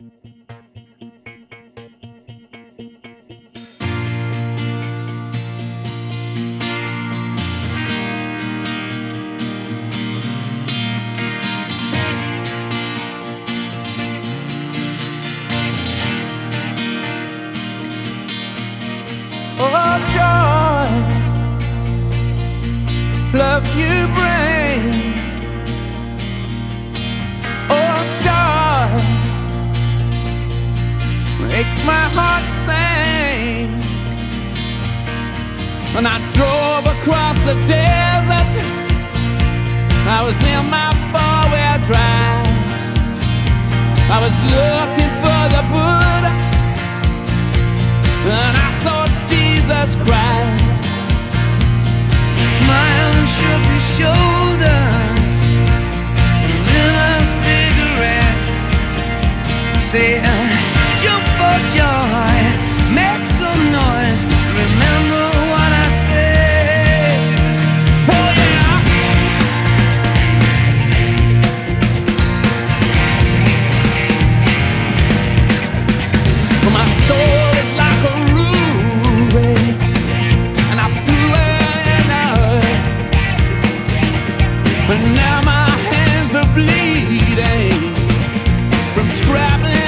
Oh, joy, love you bring. Oh, joy, make my heart sing. When I drove across the desert, I was in my four-wheel drive. I was looking for the Buddha, and I saw Jesus Christ. Smile and shook his shoulders, lit a cigarette, saying, jump for joy, make some noise, remember what I said. Oh yeah. Well, my soul is like a ruby, and I threw it in the earth. But now my hands are bleeding from scrabbling